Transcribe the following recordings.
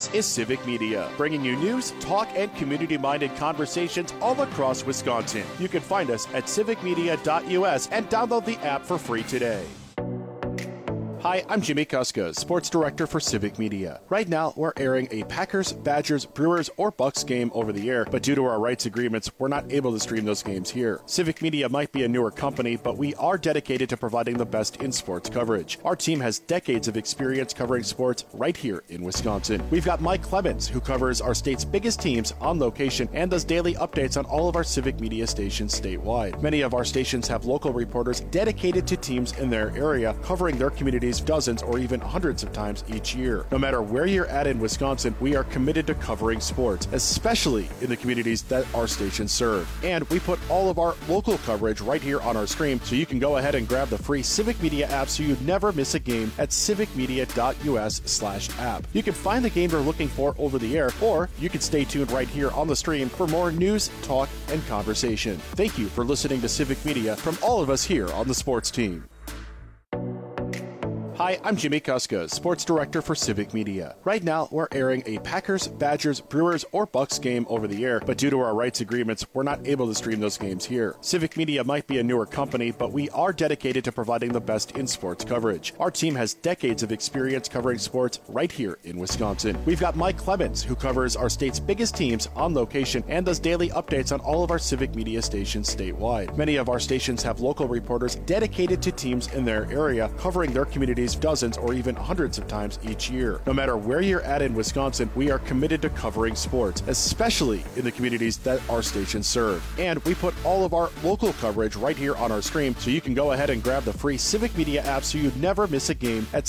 This is Civic Media, bringing you news, talk, and community-minded conversations all across Wisconsin. You can find us at civicmedia.us and download the app for free today. Hi, I'm Jimmy Kuska, Sports Director for Civic Media. Right now, we're airing a Packers, Badgers, Brewers, or Bucks game over the air, but due to our rights agreements, we're not able to stream those games here. Civic Media might be a newer company, but we are dedicated to providing the best in sports coverage. Our team has decades of experience covering sports right here in Wisconsin. We've got Mike Clemens, who covers our state's biggest teams on location and does daily updates on all of our Civic Media stations statewide. Many of our stations have local reporters dedicated to teams in their area, covering their communities dozens or even hundreds of times each year. No matter where you're at in Wisconsin, we are committed to covering sports, especially in the communities that our stations serve. And we put all of our local coverage right here on our stream, so you can go ahead and grab the free Civic Media app so you never miss a game at civicmedia.us/app. You can find the game you're looking for over the air, or you can stay tuned right here on the stream for more news, talk, and conversation. Thank you for listening to Civic Media from all of us here on the sports team. Hi, I'm Jimmy Kuska, Sports Director for Civic Media. Right now, we're airing a Packers, Badgers, Brewers, or Bucks game over the air, but due to our rights agreements, we're not able to stream those games here. Civic Media might be a newer company, but we are dedicated to providing the best in sports coverage. Our team has decades of experience covering sports right here in Wisconsin. We've got Mike Clemens, who covers our state's biggest teams on location and does daily updates on all of our Civic Media stations statewide. Many of our stations have local reporters dedicated to teams in their area, covering their communities dozens or even hundreds of times each year. No matter where you're at in Wisconsin, we are committed to covering sports, especially in the communities that our stations serve. And we put all of our local coverage right here on our stream, so you can go ahead and grab the free Civic Media app so you never miss a game at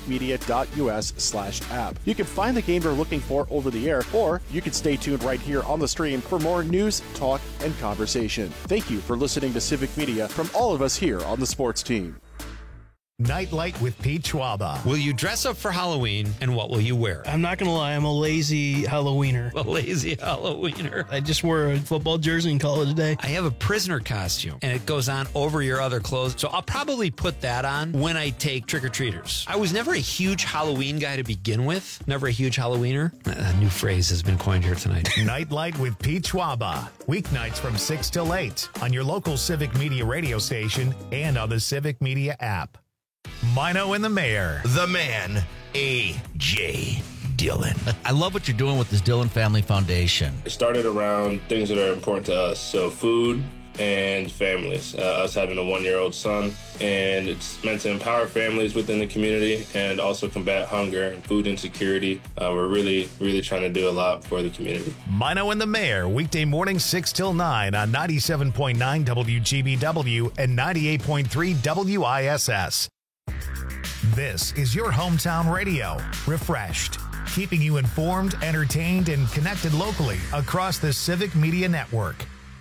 civicmedia.us/app. You can find the game you're looking for over the air, or you can stay tuned right here on the stream for more news, talk, and conversation. Thank you for listening to Civic Media from all of us here on the sports team. Nightlight with Pete Schwaba. Will you dress up for Halloween, and what will you wear? I'm not going to lie, I'm a lazy Halloweener. A lazy Halloweener. I just wore a football jersey and call it a day. I have a prisoner costume, and it goes on over your other clothes, so I'll probably put that on when I take trick-or-treaters. I was never a huge Halloween guy to begin with. Never a huge Halloweener. A new phrase has been coined here tonight. Nightlight with Pete Schwaba. Weeknights from 6 till 8 on your local Civic Media radio station and on the Civic Media app. Mino and the Mayor. The man, A.J. Dillon. I love what you're doing with this Dillon Family Foundation. It started around things that are important to us, so food and families. Us having a 1-year-old son, and it's meant to empower families within the community and also combat hunger and food insecurity. We're really trying to do a lot for the community. Mino and the Mayor, weekday mornings 6 till 9 on 97.9 WGBW and 98.3 WISS. This is your hometown radio, refreshed, keeping you informed, entertained, and connected locally across the Civic Media Network.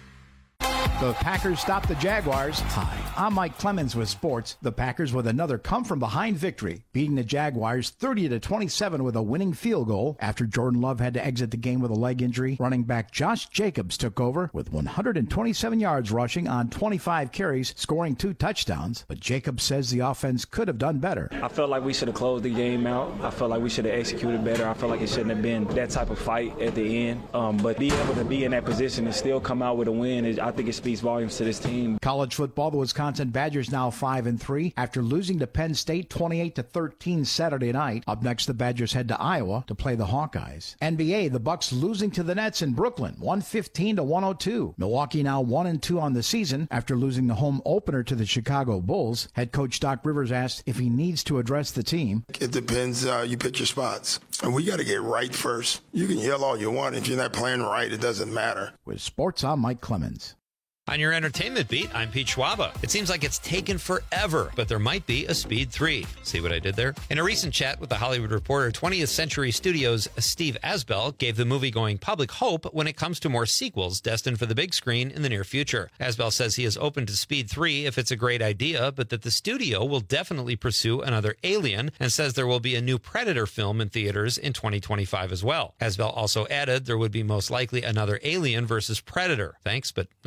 The Packers stopped the Jaguars. Hi, I'm Mike Clemens with sports. The Packers with another come-from-behind victory, beating the Jaguars 30-27 with a winning field goal after Jordan Love had to exit the game with a leg injury. Running back Josh Jacobs took over with 127 yards rushing on 25 carries, scoring 2 touchdowns. But Jacobs says the offense could have done better. I felt like we should have closed the game out. I felt like we should have executed better. I felt like it shouldn't have been that type of fight at the end. But being able to be in that position and still come out with a win, I think it speaks volumes to this team. College football, the Wisconsin Badgers now 5-3 after losing to Penn State 28-13 Saturday night. Up next, the Badgers head to Iowa to play the Hawkeyes. NBA, the Bucks losing to the Nets in Brooklyn 115-102. Milwaukee now 1-2 on the season after losing the home opener to the Chicago Bulls. Head coach Doc Rivers asked if he needs to address the team. It depends. You pick your spots. And we got to get right first. You can yell all you want. If you're not playing right, it doesn't matter. With sports, I'm Mike Clemens. On your entertainment beat, I'm Pete Schwaba. It seems like it's taken forever, but there might be a Speed 3. See what I did there? In a recent chat with The Hollywood Reporter, 20th Century Studios' Steve Asbell gave the movie-going public hope when it comes to more sequels destined for the big screen in the near future. Asbell says he is open to Speed 3 if it's a great idea, but that the studio will definitely pursue another Alien, and says there will be a new Predator film in theaters in 2025 as well. Asbell also added there would be most likely another Alien versus Predator. Thanks, but not really necessary.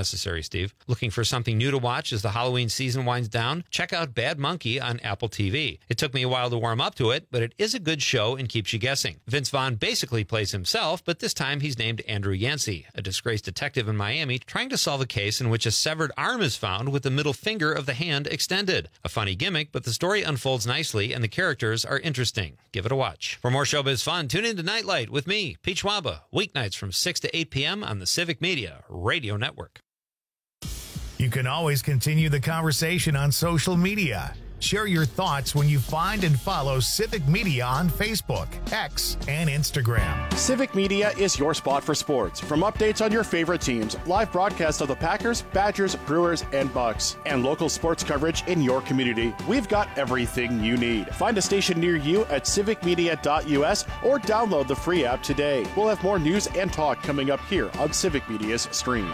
necessary, Steve. Looking for something new to watch as the Halloween season winds down? Check out Bad Monkey on Apple TV. It took me a while to warm up to it, but it is a good show and keeps you guessing. Vince Vaughn basically plays himself, but this time he's named Andrew Yancey, a disgraced detective in Miami trying to solve a case in which a severed arm is found with the middle finger of the hand extended. A funny gimmick, but the story unfolds nicely and the characters are interesting. Give it a watch. For more showbiz fun, tune in to Nightlight with me, Pete Schwaba, weeknights from 6 to 8 p.m. on the Civic Media Radio Network. You can always continue the conversation on social media. Share your thoughts when you find and follow Civic Media on Facebook, X, and Instagram. Civic Media is your spot for sports. From updates on your favorite teams, live broadcasts of the Packers, Badgers, Brewers, and Bucks, and local sports coverage in your community, we've got everything you need. Find a station near you at civicmedia.us or download the free app today. We'll have more news and talk coming up here on Civic Media's stream.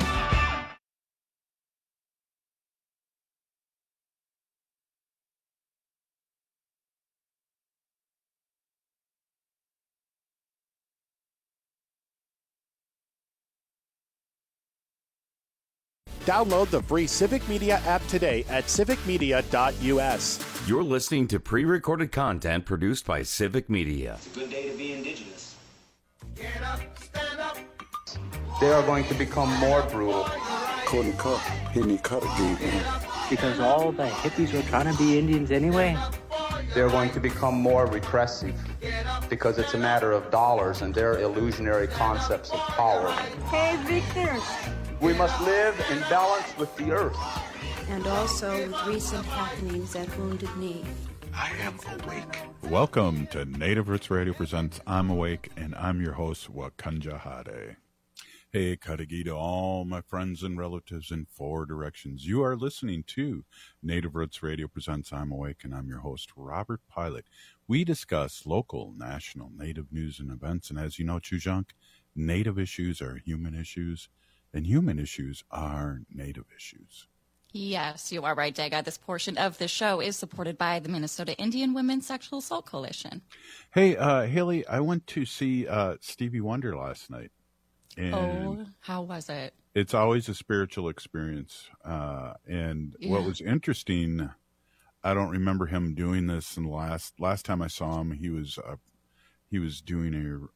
Download the free Civic Media app today at civicmedia.us. You're listening to pre-recorded content produced by Civic Media. It's a good day to be indigenous. Get up, stand up. They are going to become more brutal. Couldn't cut. He need cut again. Because all the hippies were trying to be Indians anyway. They're going to become more repressive because it's a matter of dollars and their illusionary concepts of power. Hey, Victor. We must live in balance with the earth. And also with recent happenings at Wounded Knee. I am awake. Welcome to Native Roots Radio presents I'm Awake, and I'm your host, Wakanja Hade. Hey, Kadagi to all my friends and relatives in 4 directions. You are listening to Native Roots Radio presents I'm Awake, and I'm your host, Robert Pilot. We discuss local, national, Native news and events, and as you know, Chujunk, Native issues are human issues, and human issues are Native issues. Yes, you are right, Daga. This portion of the show is supported by the Minnesota Indian Women's Sexual Assault Coalition. Hey, Haley, I went to see Stevie Wonder last night. And how was it? It's always a spiritual experience. And what was interesting, I don't remember him doing this. And last time I saw him, he was doing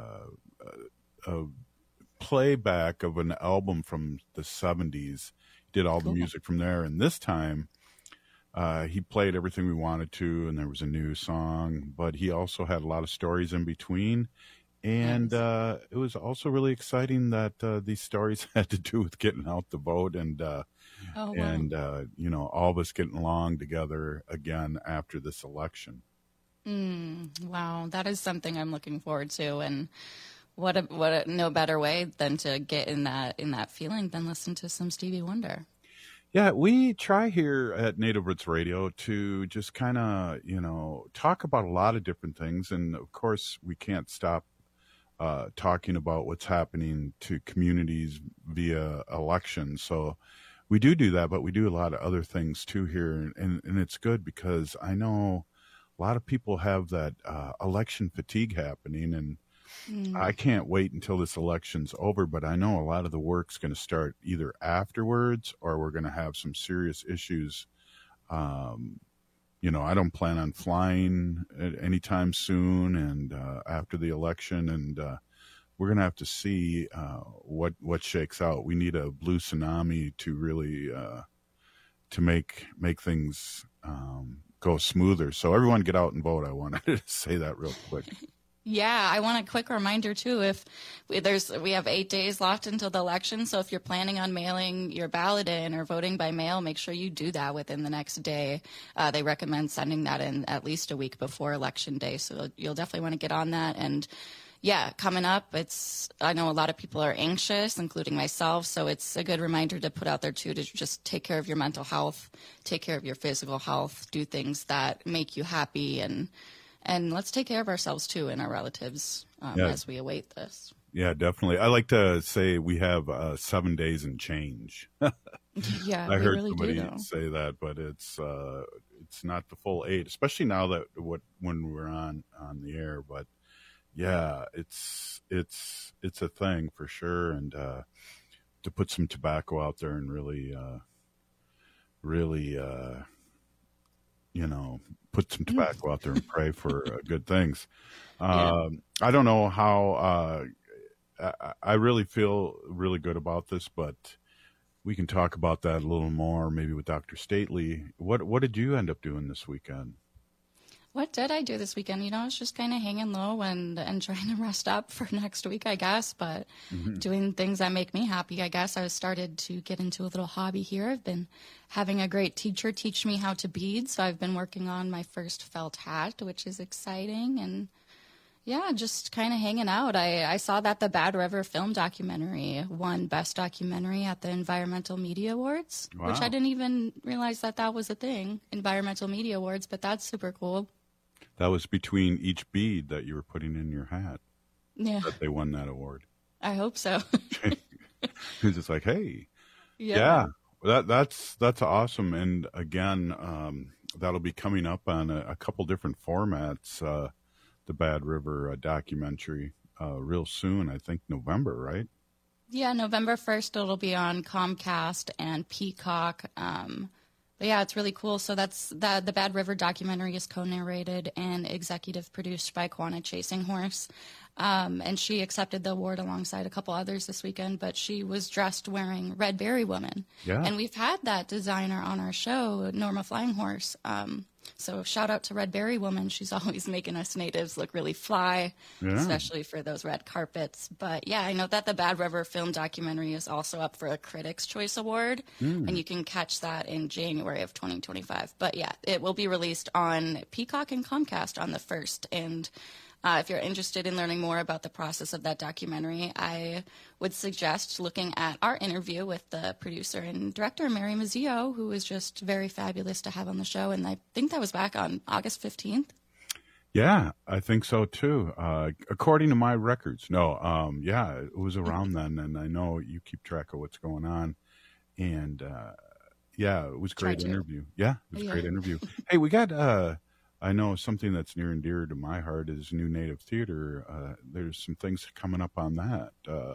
a playback of an album from the 70s. He did all the music from there. And this time, he played everything we wanted to, and there was a new song. But he also had a lot of stories in between. And it was also really exciting that these stories had to do with getting out the vote and you know, all of us getting along together again after this election. Wow, that is something I'm looking forward to, and what a no better way than to get in that feeling than listen to some Stevie Wonder. Yeah, we try here at Native Roots Radio to just kind of, you know, talk about a lot of different things, and of course we can't stop talking about what's happening to communities via elections. So we do that, but we do a lot of other things too here. And it's good because I know a lot of people have that election fatigue happening, and I can't wait until this election's over, but I know a lot of the work's going to start either afterwards or we're going to have some serious issues. You know, I don't plan on flying anytime soon and after the election, and we're going to have to see what shakes out. We need a blue tsunami to really to make things go smoother. So everyone get out and vote. I wanted to say that real quick. Yeah, I want a quick reminder, too, if we have 8 days left until the election, so if you're planning on mailing your ballot in or voting by mail, make sure you do that within the next day. They recommend sending that in at least a week before Election Day, so you'll definitely want to get on that. And, yeah, coming up, I know a lot of people are anxious, including myself, so it's a good reminder to put out there, too, to just take care of your mental health, take care of your physical health, do things that make you happy, and let's take care of ourselves, too, and our relatives as we await this. Yeah, definitely. I like to say we have 7 days and change. Yeah, I heard really somebody say that, but it's not the full 8, especially now that when we're on the air. But yeah, it's a thing for sure. And to put some tobacco out there and really put some tobacco out there and pray for good things. I don't know how. I really feel really good about this, but we can talk about that a little more, maybe with Dr. Stately. What did you end up doing this weekend? What did I do this weekend? I was just kind of hanging low and trying to rest up for next week, I guess, but doing things that make me happy. I guess I started to get into a little hobby here. I've been having a great teacher teach me how to bead, so I've been working on my first felt hat, which is exciting, and yeah, just kind of hanging out. I saw that the Bad River film documentary won Best Documentary at the Environmental Media Awards, which I didn't even realize that was a thing, Environmental Media Awards, but that's super cool. That was between each bead that you were putting in your hat. Yeah. That they won that award. I hope so. It's just like, hey. Yeah. That's awesome. And again, that'll be coming up on a couple different formats, the Bad River documentary, real soon. I think November, right? Yeah, November 1st, it'll be on Comcast and Peacock. But yeah, it's really cool. So that's the Bad River documentary is co-narrated and executive produced by Quanah Chasing Horse. And she accepted the award alongside a couple others this weekend, but she was dressed wearing Red Berry Woman. Yeah. And we've had that designer on our show, Norma Flying Horse. So shout out to Red Berry Woman. She's always making us natives look really fly, especially for those red carpets. But yeah, I know that the Bad River film documentary is also up for a Critics' Choice Award, and you can catch that in January of 2025. But yeah, it will be released on Peacock and Comcast on the 1st. And if you're interested in learning more about the process of that documentary, I would suggest looking at our interview with the producer and director, Mary Mazzio, who was just very fabulous to have on the show. And I think that was back on August 15th. Yeah, I think so too. According to my records. No, yeah, it was around then. And I know you keep track of what's going on. And yeah, it was a great interview. Yeah, it was a great interview. Hey, we got... I know something that's near and dear to my heart is New Native Theater. There's some things coming up on that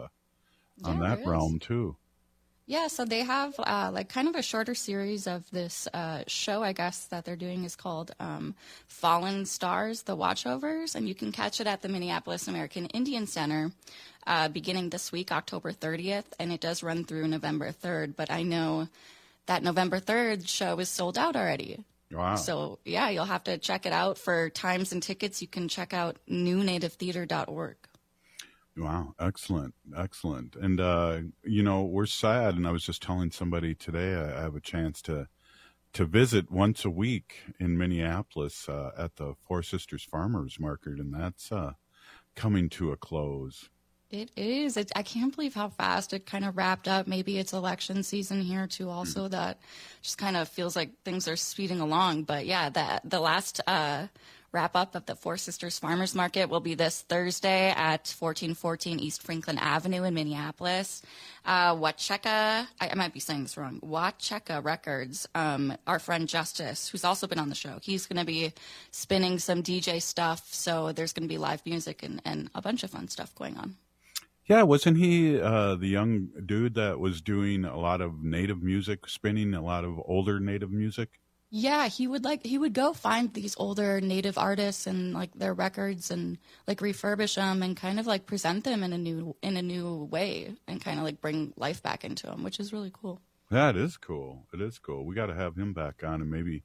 realm too. Yeah, so they have like kind of a shorter series of this show, I guess, that they're doing is called Fallen Stars, The Watchovers, and you can catch it at the Minneapolis American Indian Center beginning this week, October 30th, and it does run through November 3rd, but I know that November 3rd show is sold out already. Wow. So, yeah, you'll have to check it out. For times and tickets, you can check out newnativetheater.org. Wow. Excellent. Excellent. And, we're sad. And I was just telling somebody today, I have a chance to visit once a week in Minneapolis at the Four Sisters Farmers Market. And that's coming to a close. It is. I can't believe how fast it kind of wrapped up. Maybe it's election season here too also that just kind of feels like things are speeding along. But yeah, the last wrap up of the Four Sisters Farmers Market will be this Thursday at 1414 East Franklin Avenue in Minneapolis. Wacheka, I might be saying this wrong, Wacheka Records, our friend Justice, who's also been on the show, he's going to be spinning some DJ stuff. So there's going to be live music and a bunch of fun stuff going on. Yeah, wasn't he the young dude that was doing a lot of native music, spinning a lot of older native music? Yeah, he would go find these older native artists and like their records and like refurbish them and kind of like present them in a new way and kind of like bring life back into them, which is really cool. Yeah, it is cool. It is cool. We got to have him back on and maybe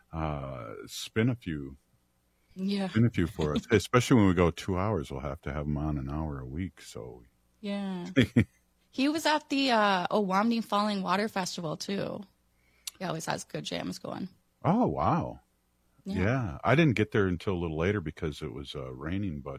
spin a few. Yeah. Spin a few for us, especially when we go 2 hours. We'll have to have him on an hour a week. So. Yeah. He was at the Owamni Falling Water Festival, too. He always has good jams going. Oh, wow. Yeah. I didn't get there until a little later because it was raining, but...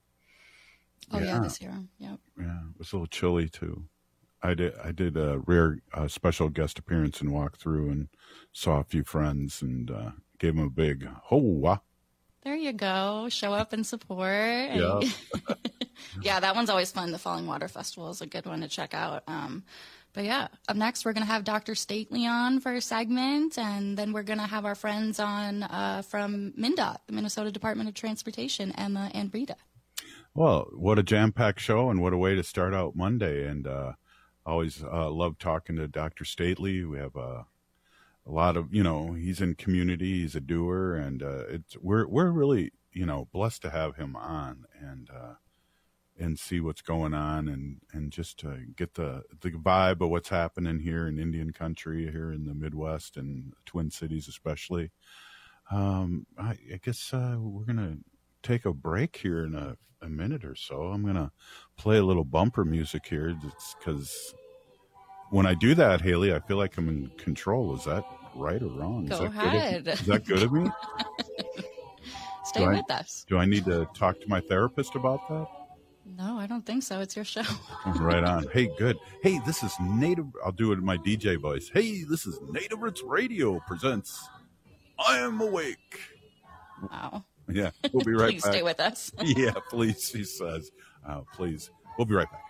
this year. Yep. Yeah, it was a little chilly, too. I did a rare special guest appearance and walked through and saw a few friends and gave them a big ho-wah. There you go. Show up and support. Yeah. Yeah, that one's always fun. The Falling Water Festival is a good one to check out. But yeah, up next, we're going to have Dr. Stately on for a segment, and then we're going to have our friends on from MnDOT, the Minnesota Department of Transportation, Emma and Brita. Well, what a jam-packed show, and what a way to start out Monday. And always love talking to Dr. Stately. We have a lot of, he's in community, he's a doer, and we're really, blessed to have him on and see what's going on and just to get the vibe of what's happening here in Indian country, here in the Midwest and Twin Cities especially. I guess we're going to take a break here in a minute or so. I'm going to play a little bumper music here because when I do that, Haley, I feel like I'm in control. Is that right or wrong? Go ahead. Is that good of me? Stay with us. Do I need to talk to my therapist about that? No, I don't think so. It's your show. Right on. Hey, good. Hey, this is Native. I'll do it in my DJ voice. Hey, this is Native Roots Radio presents I Am Awake. Wow. Yeah, we'll be right Please back. stay with us. Yeah, please, he says. Please. We'll be right back.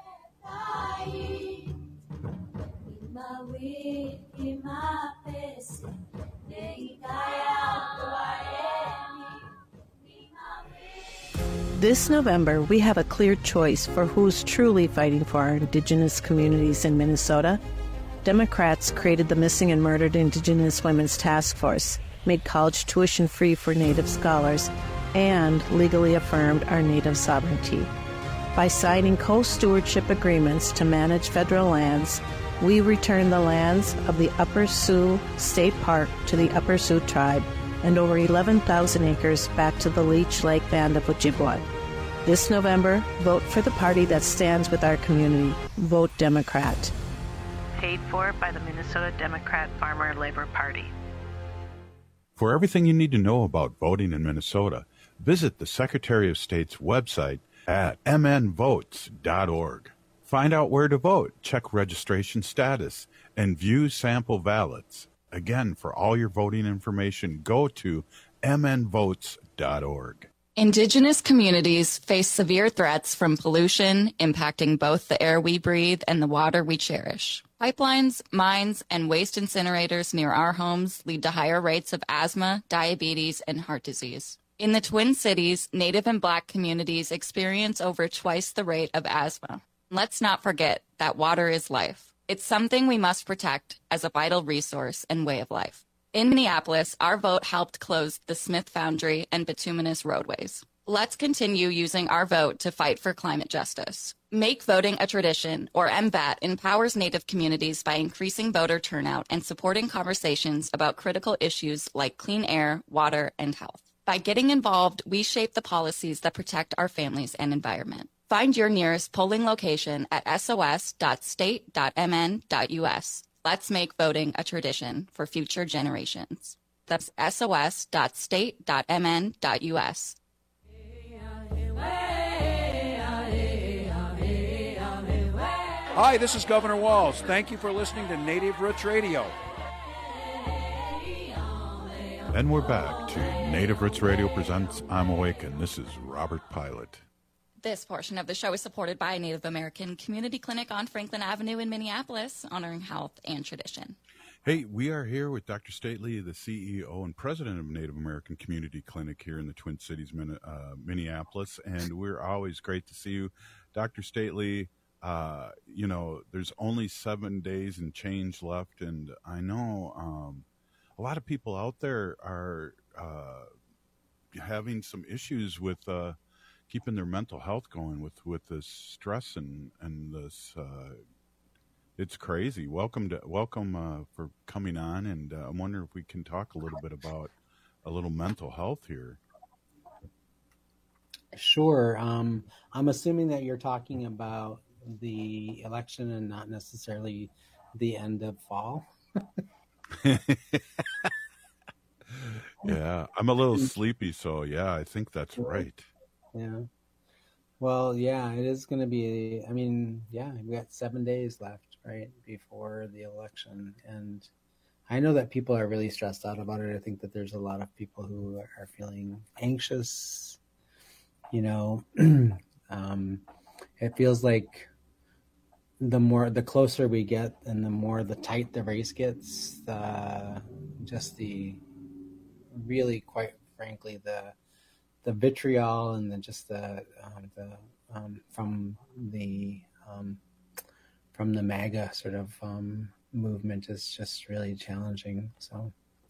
This November, we have a clear choice for who's truly fighting for our Indigenous communities in Minnesota. Democrats created the Missing and Murdered Indigenous Women's Task Force, made college tuition free for Native scholars, and legally affirmed our Native sovereignty. By signing co-stewardship agreements to manage federal lands, we return the lands of the Upper Sioux State Park to the Upper Sioux tribe and over 11,000 acres back to the Leech Lake Band of Ojibwa. This November, vote for the party that stands with our community. Vote Democrat. Paid for by the Minnesota Democrat Farmer Labor Party. For everything you need to know about voting in Minnesota, visit the Secretary of State's website at mnvotes.org. Find out where to vote, check registration status, and view sample ballots. Again, for all your voting information, go to mnvotes.org. Indigenous communities face severe threats from pollution impacting both the air we breathe and the water we cherish. Pipelines, mines, and waste incinerators near our homes lead to higher rates of asthma, diabetes, and heart disease. In the Twin Cities, Native and Black communities experience over twice the rate of asthma. Let's not forget that water is life. It's something we must protect as a vital resource and way of life. In Minneapolis, our vote helped close the Smith Foundry and bituminous roadways. Let's continue using our vote to fight for climate justice. Make Voting a Tradition, or MVAT, empowers Native communities by increasing voter turnout and supporting conversations about critical issues like clean air, water, and health. By getting involved, we shape the policies that protect our families and environment. Find your nearest polling location at sos.state.mn.us. Let's make voting a tradition for future generations. That's sos.state.mn.us. Hi, this is Governor Walz. Thank you for listening to Native Roots Radio. And we're back to Native Roots Radio presents I'm Awake, and this is Robert Pilot. This portion of the show is supported by Native American Community Clinic on Franklin Avenue in Minneapolis, honoring health and tradition. Hey, we are here with Dr. Stately, the CEO and president of Native American Community Clinic here in the Twin Cities, Minneapolis, and we're always great to see you. Dr. Stately, there's only 7 days and change left, and I know a lot of people out there are having some issues with keeping their mental health going with this stress and this. It's crazy. Welcome for coming on, and I'm wondering if we can talk a little bit about a little mental health here. Sure. I'm assuming that you're talking about the election and not necessarily the end of fall. Yeah, I'm a little sleepy, so yeah, I think that's right. Yeah. Well, yeah, it is going to be, we got 7 days left, right, before the election. And I know that people are really stressed out about it. I think that there's a lot of people who are feeling anxious. It feels like the closer we get and the more the tight the race gets, really, quite frankly, the vitriol and from from the MAGA sort of movement is just really challenging. So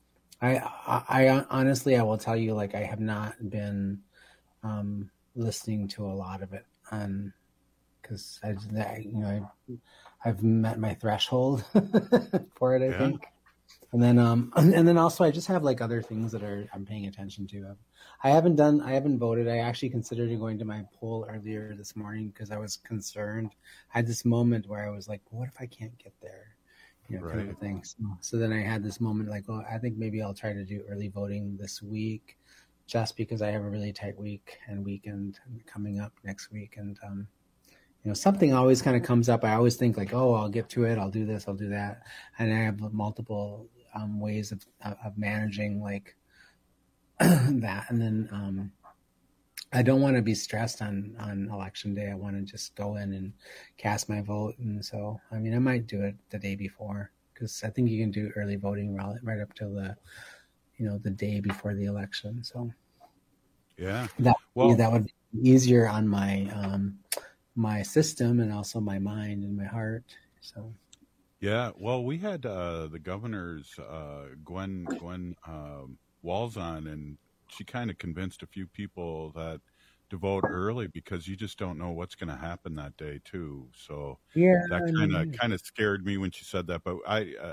I honestly, I will tell you, like, I have not been listening to a lot of it because I've met my threshold for it, I think. And then also I just have like other things that I'm paying attention to. I haven't voted. I actually considered going to my poll earlier this morning because I was concerned. I had this moment where I was like, what if I can't get there? Kind of a thing. So then I had this moment like, oh, I think maybe I'll try to do early voting this week just because I have a really tight week and weekend coming up next week. And, something always kind of comes up. I always think like, oh, I'll get to it. I'll do this. I'll do that. And I have multiple ways of managing like that. And then I don't want to be stressed on election day. I want to just go in and cast my vote. And so, I might do it the day before because I think you can do early voting right up till the day before the election. So yeah, that would be easier on my system and also my mind and my heart. So yeah, well, we had the governor's Gwen Walz on, and she kind of convinced a few people that to vote early because you just don't know what's going to happen that day too. So that kind of scared me when she said that, but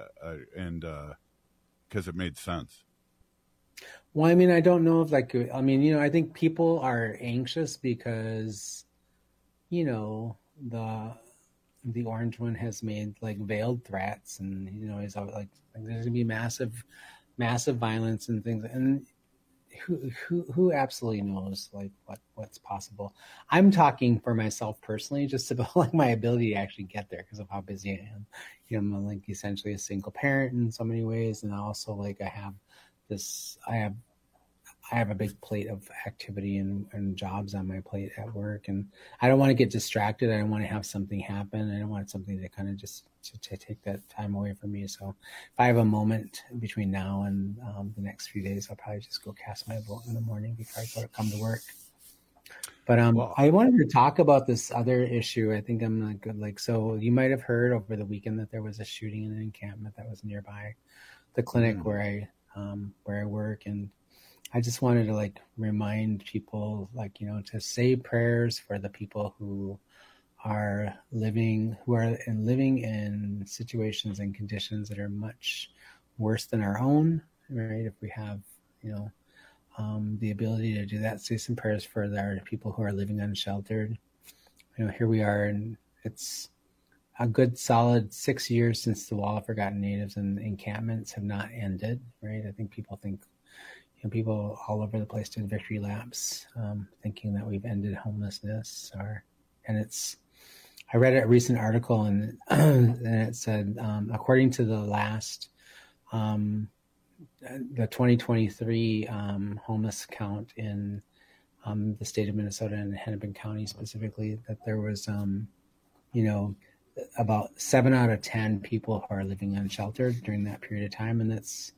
because it made sense. Well, I don't know if I think people are anxious because, the orange one has made like veiled threats and, he's like there's going to be massive violence and things. And who absolutely knows like what's possible. I'm talking for myself personally, just about like my ability to actually get there because of how busy I am. I'm like essentially a single parent in so many ways. And also like I have a big plate of activity and jobs on my plate at work, and I don't want to get distracted. I don't want to have something happen. I don't want something to kind of just to take that time away from me. So if I have a moment between now and the next few days, I'll probably just go cast my vote in the morning before I come to work. But I wanted to talk about this other issue. I think I'm not good. Like, so you might have heard over the weekend that there was a shooting in an encampment that was nearby the clinic where I work, and I just wanted to like remind people, like, to say prayers for the people who are living in situations and conditions that are much worse than our own, right? If we have, the ability to do that, say some prayers for our people who are living unsheltered. Here we are, and it's a good solid 6 years since the Wall of Forgotten Natives and encampments have not ended, right? I think people people all over the place did victory laps, thinking that we've ended homelessness. I read a recent article and it said, according to the last, the 2023 homeless count in the state of Minnesota and Hennepin County specifically, that there was, about 7 out of 10 people who are living unsheltered during that period of time. And that's,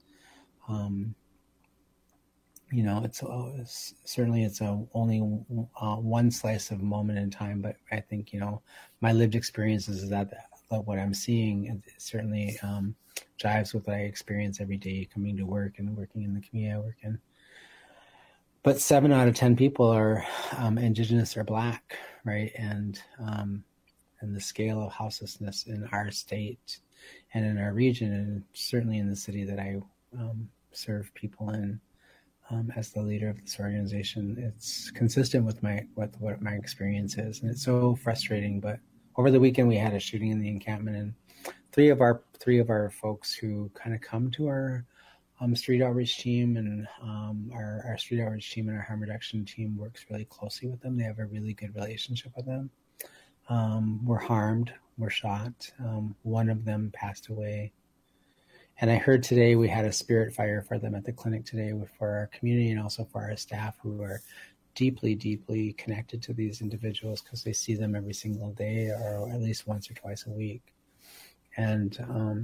it's certainly only one slice of moment in time, but I think, my lived experiences is that what I'm seeing certainly jives with what I experience every day coming to work and working in the community I work in. But 7 out of 10 people are Indigenous or Black, right? And the scale of houselessness in our state and in our region, and certainly in the city that I serve people in, as the leader of this organization, it's consistent with what my experience is, and it's so frustrating. But over the weekend, we had a shooting in the encampment, and three of our folks who kind of come to our street outreach team, and our street outreach team and our harm reduction team works really closely with them. They have a really good relationship with them. Were harmed, were shot. One of them passed away. And I heard today we had a spirit fire for them at the clinic today for our community and also for our staff who are deeply, deeply connected to these individuals because they see them every single day or at least once or twice a week. And,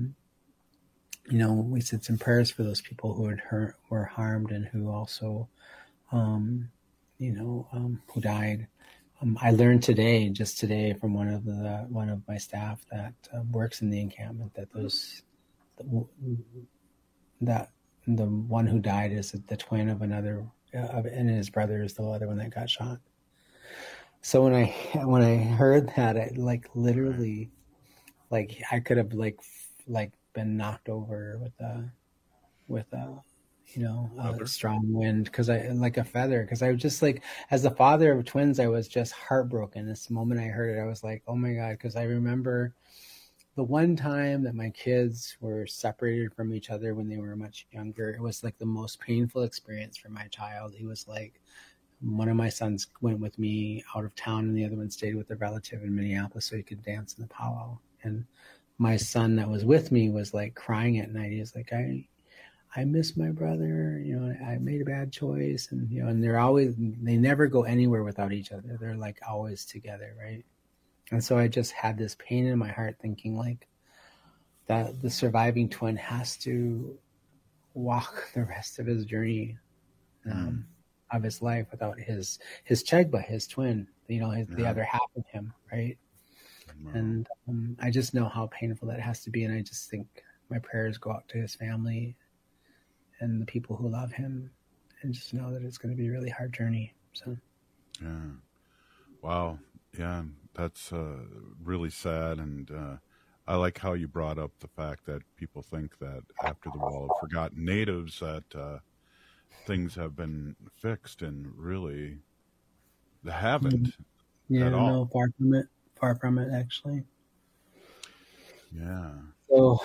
we said some prayers for those people who were harmed and who also, who died. I learned today from one of my staff that works in the encampment that the one who died is the twin of another, and his brother is the other one that got shot. So when I heard that, I literally, I could have been knocked over with a strong wind, because I like a feather, because I was just as the father of twins, I was just heartbroken. This moment I heard it, I was like, oh my God, because I remember the one time that my kids were separated from each other when they were much younger. It was the most painful experience for my child. He was one of my sons went with me out of town, and the other one stayed with a relative in Minneapolis so he could dance in the powwow. And my son that was with me was crying at night. He was like, I miss my brother, I made a bad choice. And, and they never go anywhere without each other. They're always together. Right. And so I just had this pain in my heart thinking that the surviving twin has to walk the rest of his journey of his life without his Chegba, his twin, the other half of him. Right. And I just know how painful that has to be. And I just think my prayers go out to his family and the people who love him, and just know that it's going to be a really hard journey. So, yeah. Wow. Yeah. That's really sad. And I like how you brought up the fact that people think that after the Wall of Forgotten Natives that things have been fixed, and really they haven't at all. No, far from it, actually. Yeah. So,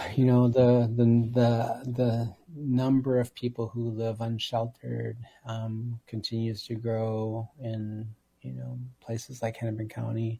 the number of people who live unsheltered continues to grow in, places like Hennepin County.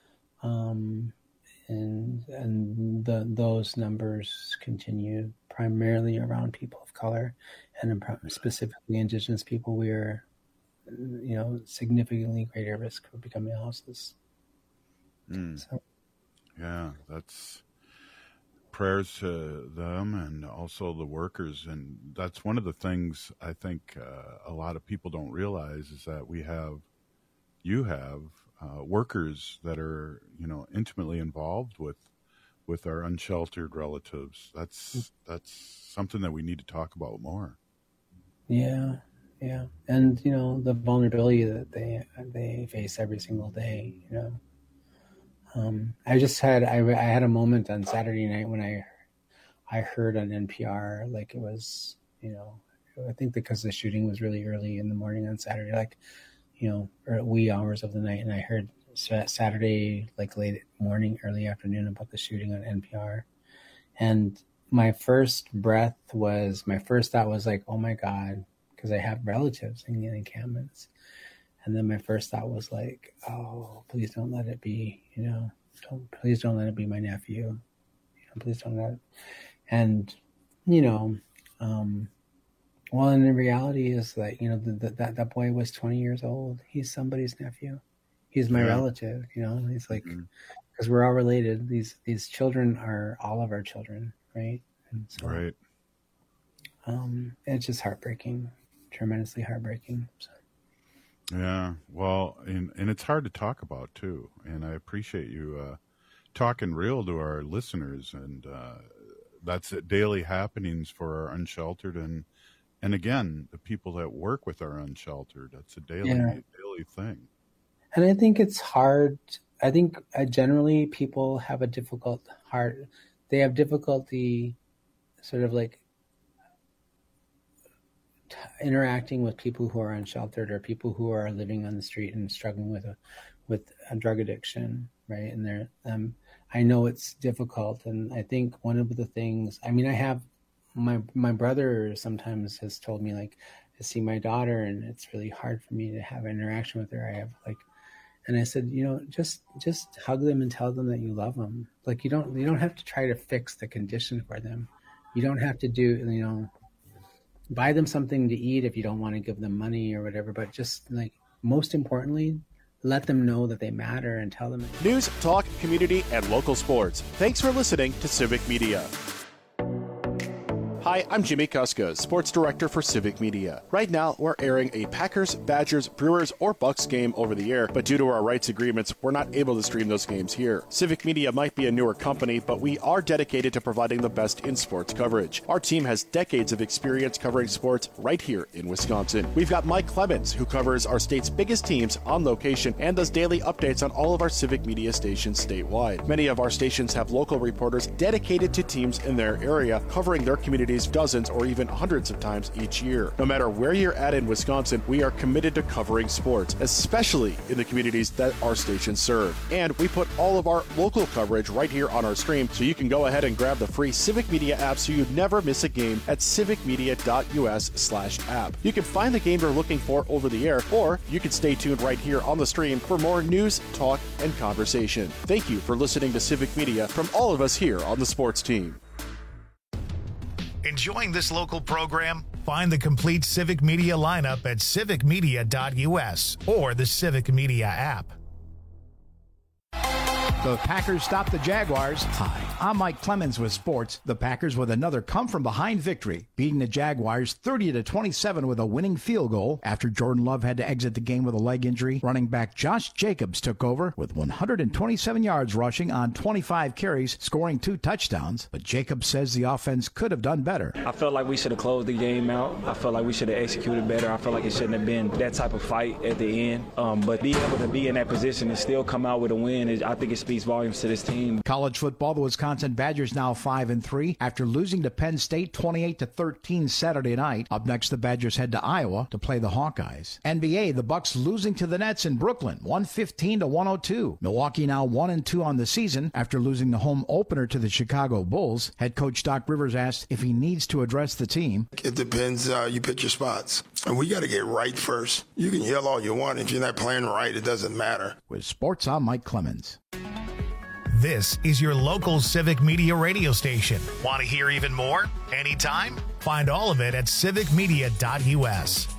Those numbers continue primarily around people of color, and specifically Indigenous people. We are, significantly greater risk for becoming houseless. So. Yeah, that's prayers to them and also the workers. And that's one of the things I think a lot of people don't realize is that you have workers that are, intimately involved with our unsheltered relatives. That's something that we need to talk about more. Yeah. Yeah. And, the vulnerability that they face every single day, I had a moment on Saturday night when I heard on NPR, it was, I think because the shooting was really early in the morning on Saturday, or at wee hours of the night. And I heard Saturday, late morning, early afternoon about the shooting on NPR. And my first thought was oh my God, because I have relatives in the encampments. And then my first thought was oh, please don't let it be, please don't let it be my nephew. Please don't let it. And, well, and the reality is that, that boy was 20 years old. He's somebody's nephew. He's my relative, he's because we're all related. These children are all of our children. Right. And so, right. It's just heartbreaking, tremendously heartbreaking. So. Yeah, well, and it's hard to talk about too, and I appreciate you talking real to our listeners, and that's daily happenings for our unsheltered, and again, the people that work with our unsheltered. That's a daily thing. And I think it's hard. I think generally people have a difficult heart. They have difficulty, sort of interacting with people who are unsheltered or people who are living on the street and struggling with a drug addiction, right? And I know it's difficult, and I think one of the things, I have my brother sometimes has told me I see my daughter and it's really hard for me to have an interaction with her. I have and I said, just hug them and tell them that you love them. You don't have to try to fix the condition for them. You don't have to do, buy them something to eat if you don't want to give them money or whatever, but just most importantly, let them know that they matter and tell them. News, talk, community, and local sports. Thanks for listening to Civic Media. Hi, I'm Jimmy Kuska, Sports Director for Civic Media. Right now, we're airing a Packers, Badgers, Brewers, or Bucks game over the air, but due to our rights agreements, we're not able to stream those games here. Civic Media might be a newer company, but we are dedicated to providing the best in sports coverage. Our team has decades of experience covering sports right here in Wisconsin. We've got Mike Clemens, who covers our state's biggest teams on location and does daily updates on all of our Civic Media stations statewide. Many of our stations have local reporters dedicated to teams in their area, covering their communities dozens or even hundreds of times each year. No matter where you're at in Wisconsin, we are committed to covering sports, especially in the communities that our stations serve. And we put all of our local coverage right here on our stream, so you can go ahead and grab the free Civic Media app so you never miss a game at civicmedia.us/app. You can find the game you're looking for over the air, or you can stay tuned right here on the stream for more news, talk, and conversation. Thank you for listening to Civic Media from all of us here on the sports team. Enjoying this local program? Find the complete Civic Media lineup at civicmedia.us or the Civic Media app. The Packers stopped the Jaguars. Hi, I'm Mike Clemens with sports. The Packers with another come-from-behind victory, beating the Jaguars 30-27 with a winning field goal after Jordan Love had to exit the game with a leg injury. Running back Josh Jacobs took over with 127 yards rushing on 25 carries, scoring 2 touchdowns. But Jacobs says the offense could have done better. I felt like we should have closed the game out. I felt like we should have executed better. I felt like it shouldn't have been that type of fight at the end. But being able to be in that position and still come out with a win, I think it speaks volumes to this team. College football, the Wisconsin Badgers now 5-3 after losing to Penn State 28-13 Saturday night. Up next, the Badgers head to Iowa to play the Hawkeyes. NBA, the Bucks losing to the Nets in Brooklyn 115-102. Milwaukee now 1-2 on the season after losing the home opener to the Chicago Bulls. Head coach Doc Rivers asked if he needs to address the team. It depends. You pick your spots. And we got to get right first. You can yell all you want. If you're not playing right, it doesn't matter. With sports, I'm Mike Clemens. This is your local Civic Media radio station. Want to hear even more? Anytime? Find all of it at civicmedia.us.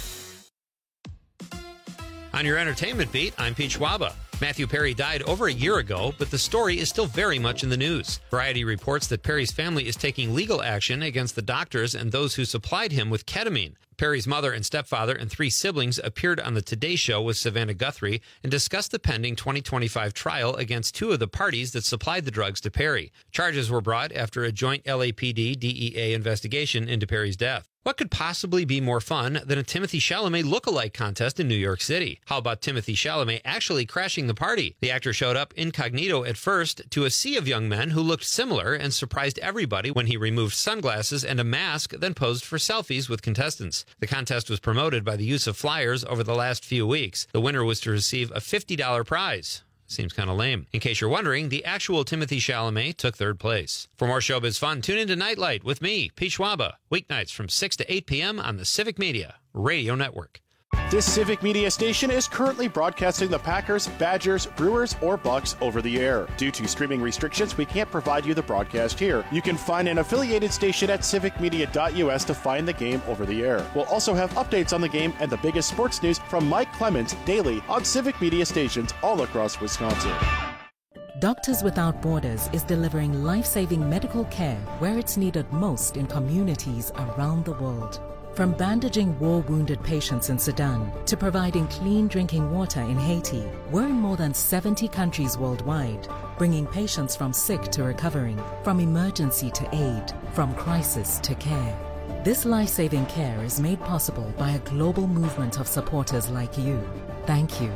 On your entertainment beat, I'm Pete Schwaba. Matthew Perry died over a year ago, but the story is still very much in the news. Variety reports that Perry's family is taking legal action against the doctors and those who supplied him with ketamine. Perry's mother and stepfather and 3 siblings appeared on the Today Show with Savannah Guthrie and discussed the pending 2025 trial against 2 of the parties that supplied the drugs to Perry. Charges were brought after a joint LAPD-DEA investigation into Perry's death. What could possibly be more fun than a Timothée Chalamet look-alike contest in New York City? How about Timothée Chalamet actually crashing the party? The actor showed up incognito at first to a sea of young men who looked similar and surprised everybody when he removed sunglasses and a mask, then posed for selfies with contestants. The contest was promoted by the use of flyers over the last few weeks. The winner was to receive a $50 prize. Seems kind of lame. In case you're wondering, the actual Timothée Chalamet took 3rd place. For more showbiz fun, tune into Nightlight with me, Pete Schwaba, weeknights from 6 to 8 p.m. on the Civic Media Radio Network. This Civic Media station is currently broadcasting the Packers, Badgers, Brewers, or Bucks over the air. Due to streaming restrictions, we can't provide you the broadcast here. You can find an affiliated station at civicmedia.us to find the game over the air. We'll also have updates on the game and the biggest sports news from Mike Clemens daily on Civic Media stations all across Wisconsin. Doctors Without Borders is delivering life-saving medical care where it's needed most in communities around the world. From bandaging war-wounded patients in Sudan to providing clean drinking water in Haiti, we're in more than 70 countries worldwide, bringing patients from sick to recovering, from emergency to aid, from crisis to care. This life-saving care is made possible by a global movement of supporters like you. Thank you.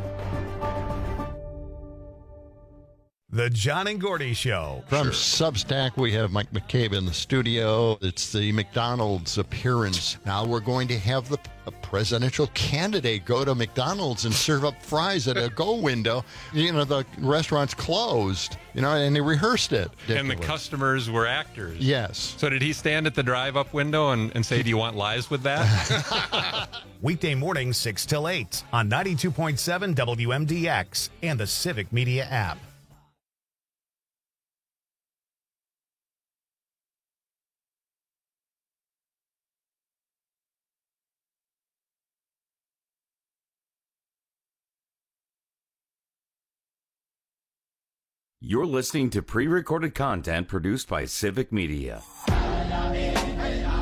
The John and Gordy Show. From Substack, we have Mike McCabe in the studio. It's the McDonald's appearance. Now we're going to have the presidential candidate go to McDonald's and serve up fries at a go window. You know, the restaurant's closed, you know, and they rehearsed it. And the customers were actors. Yes. So did he stand at the drive-up window and say, do you want lies with that? Weekday morning, 6 till 8 on 92.7 WMDX and the Civic Media app. You're listening to pre-recorded content produced by Civic Media.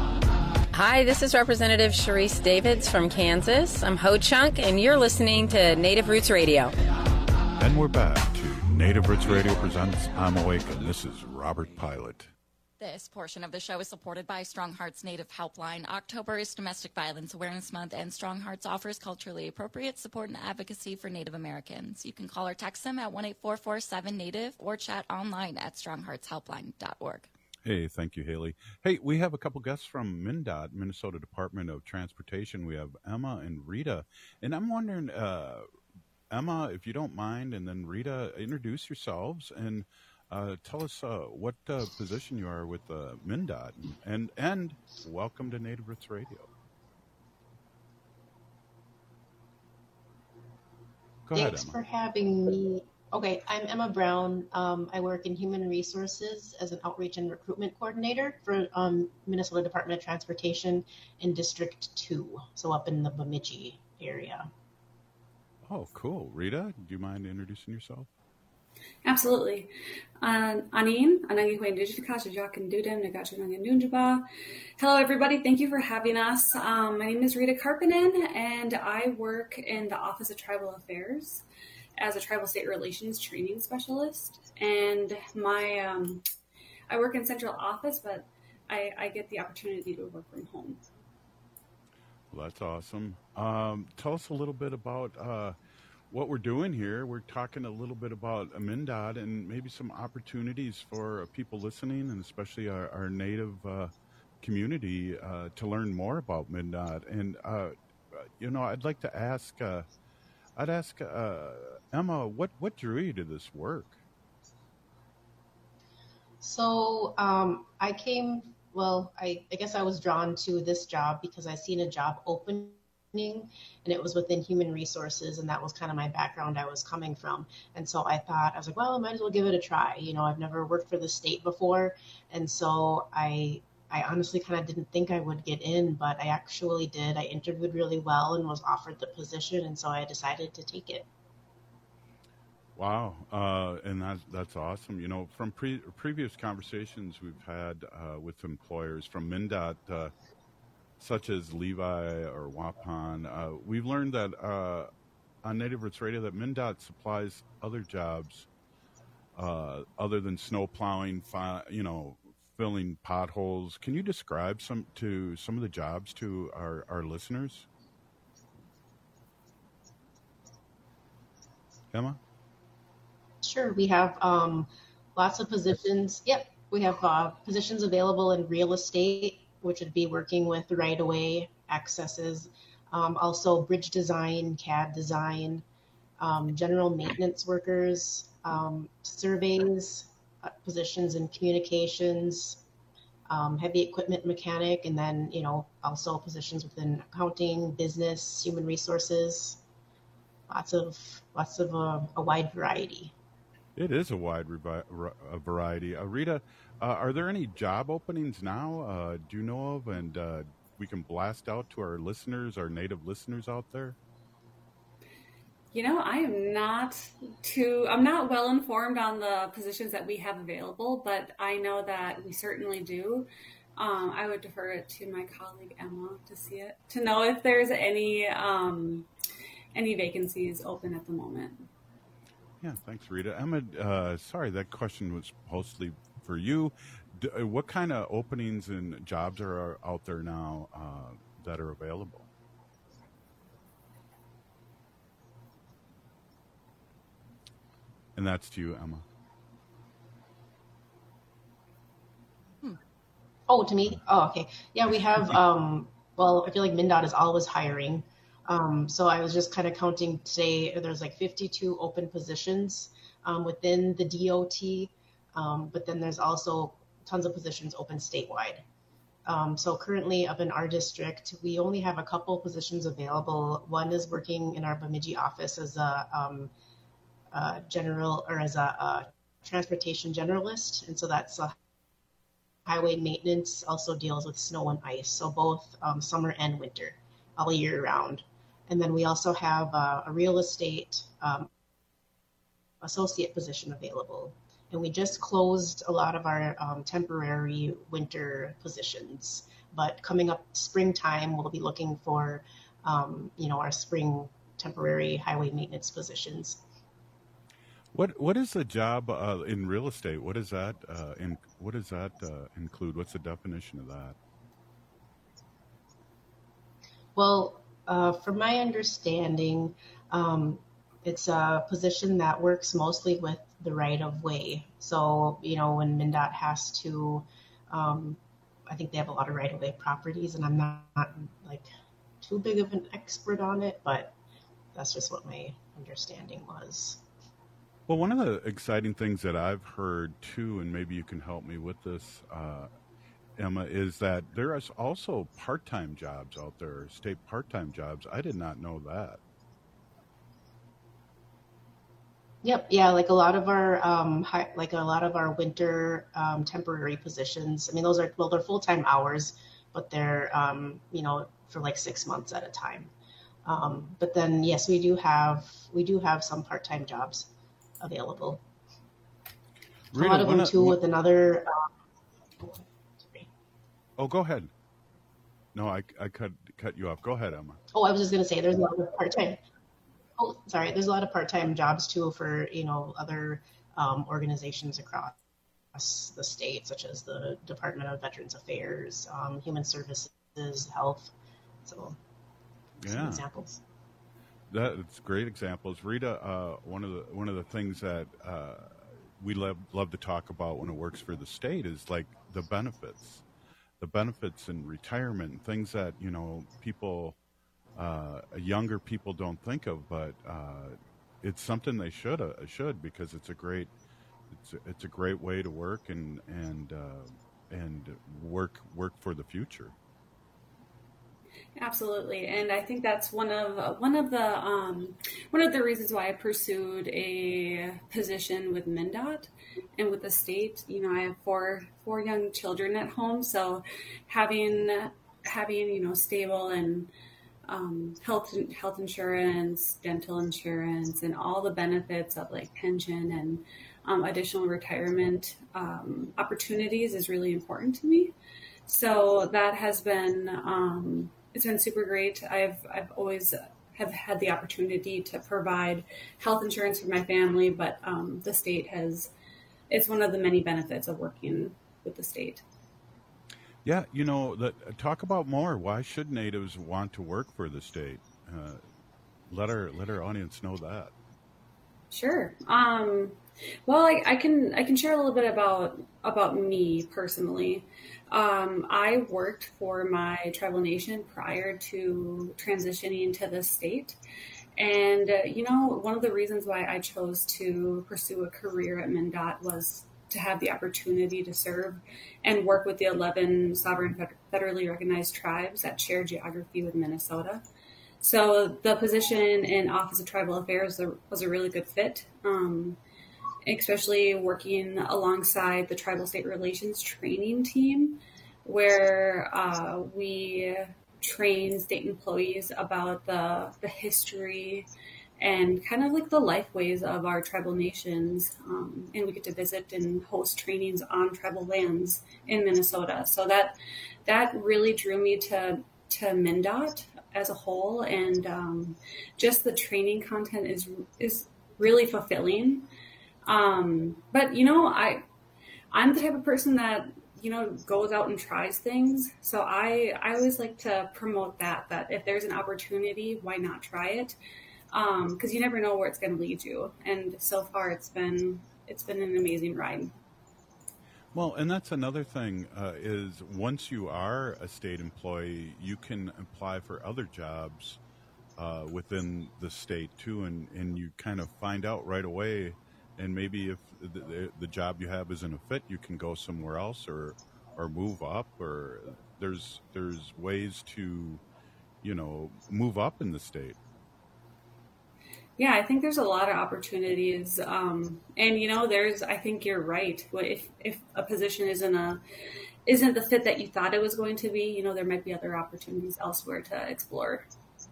Hi, this is Representative Sharice Davids from Kansas. I'm Ho Chunk, and you're listening to Native Roots Radio. And we're back to Native Roots Radio presents I'm Awake, and this is Robert Pilot. This portion of the show is supported by Strong Hearts Native Helpline. October is Domestic Violence Awareness Month, and Strong Hearts offers culturally appropriate support and advocacy for Native Americans. You can call or text them at 1-844-7-NATIVE or chat online at strongheartshelpline.org. Hey, thank you, Haley. Hey, we have a couple guests from MnDOT, Minnesota Department of Transportation. We have Emma and Rita. And I'm wondering, Emma, if you don't mind, and then Rita, introduce yourselves and tell us what position you are with MnDOT, and welcome to Native Roots Radio. Go ahead, Emma. Thanks for having me. Okay, I'm Emma Brown. I work in Human Resources as an Outreach and Recruitment Coordinator for Minnesota Department of Transportation in District 2, so up in the Bemidji area. Oh, cool. Rita, do you mind introducing yourself? Absolutely. Anin, Anangikwe Digitakash, Jakan Dudem, Nagachananga Nunjaba. Hello, everybody. Thank you for having us. My name is Rita Karpinen, and I work in the Office of Tribal Affairs as a Tribal State Relations Training Specialist. And I work in central office, but I get the opportunity to work from home. Well, that's awesome. Tell us a little bit about what we're doing here. We're talking a little bit about MnDOT and maybe some opportunities for people listening, and especially our Native community to learn more about MnDOT. And, I'd like to ask, Emma, what drew you to this work? So I guess I was drawn to this job because I seen a job opening, and it was within human resources, and that was kind of my background I was coming from. And so I was like, well, I might as well give it a try. I've never worked for the state before, and so I honestly kind of didn't think I would get in, but I actually did. I interviewed really well and was offered the position, and so I decided to take it. Wow, and that's awesome. From previous conversations we've had with employers from MnDOT, such as Levi or Waupun, we've learned that on Native Roots Radio that MnDOT supplies other jobs other than snow plowing, filling potholes. Can you describe some of the jobs to our listeners? Emma? Sure, we have lots of positions. Yep, we have positions available in real estate, which would be working with right-of-way accesses, also bridge design, CAD design, general maintenance workers, surveys, positions in communications, heavy equipment mechanic, and then, also positions within accounting, business, human resources, lots of a wide variety. It is a wide variety. Rita, are there any job openings now? Do you know of, and we can blast out to our listeners, our Native listeners out there? I'm not well informed on the positions that we have available, but I know that we certainly do. I would defer it to my colleague Emma to know if there's any vacancies open at the moment. Yeah, thanks, Rita. Emma, sorry, that question was mostly for you. What kind of openings and jobs are out there now that are available? And that's to you, Emma. Oh, to me? Oh, okay. Yeah, we have, I feel like MnDOT is always hiring. So I was just kind of counting today, there's like 52 open positions within the DOT, but then there's also tons of positions open statewide. So currently up in our district, we only have a couple positions available. One is working in our Bemidji office as a transportation generalist, and so that's a highway maintenance, also deals with snow and ice, so both summer and winter, all year round. And then we also have a real estate associate position available, and we just closed a lot of our temporary winter positions, But coming up springtime, we'll be looking for, our spring temporary highway maintenance positions. What is the job in real estate? What does that include? What's the definition of that? Well, from my understanding, it's a position that works mostly with the right of way. So, when MnDOT has to, I think they have a lot of right of way properties, and I'm not like too big of an expert on it, but that's just what my understanding was. Well, one of the exciting things that I've heard too, and maybe you can help me with this, Emma, is that there is also part-time jobs out there, state part-time jobs. I did not know that. Yep, yeah, like a lot of our winter temporary positions. I mean, they're full-time hours, but they're for like 6 months at a time. But then yes, we do have some part-time jobs available. Rita, a lot of them too with another. Oh, go ahead. No, I cut you off. Go ahead, Emma. Oh, I was just going to say there's a lot of part-time. Oh, sorry. There's a lot of part-time jobs too for other organizations across the state, such as the Department of Veterans Affairs, Human Services, Health. So, some examples. That's great examples, Rita. One of the things that we love to talk about when it works for the state is like the benefits in retirement and things that people, younger people don't think of, but it's something they should because it's a great way to work and work for the future. Absolutely, and I think that's one of the reasons why I pursued a position with MnDOT and with the state. I have four young children at home, so having stable and health insurance, dental insurance, and all the benefits of like pension and additional retirement opportunities is really important to me. So that has been it's been super great. I've always have had the opportunity to provide health insurance for my family, but the state it's one of the many benefits of working with the state. Yeah, talk about more. Why should natives want to work for the state? Let our audience know that. Sure. Well, I can share a little bit about me personally. I worked for my tribal nation prior to transitioning to the state. And, one of the reasons why I chose to pursue a career at MnDOT was to have the opportunity to serve and work with the 11 sovereign federally recognized tribes that share geography with Minnesota. So the position in Office of Tribal Affairs was a really good fit, especially working alongside the Tribal State Relations training team, where we train state employees about the history and kind of like the life ways of our tribal nations. And we get to visit and host trainings on tribal lands in Minnesota. So that really drew me to MnDOT as a whole. And just the training content is really fulfilling. But, I'm the type of person that, goes out and tries things. So I always like to promote that if there's an opportunity, why not try it? Because you never know where it's going to lead you. And so far it's been an amazing ride. Well, and that's another thing is once you are a state employee, you can apply for other jobs within the state too, and you kind of find out right away. And maybe if the job you have isn't a fit, you can go somewhere else or move up. Or there's ways to, move up in the state. Yeah, I think there's a lot of opportunities, and I think you're right. If a position isn't the fit that you thought it was going to be, there might be other opportunities elsewhere to explore.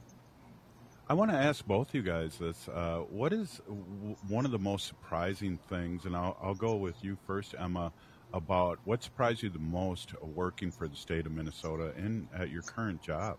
I want to ask both you guys this. What is one of the most surprising things, and I'll go with you first, Emma, about what surprised you the most working for the state of Minnesota and at your current job.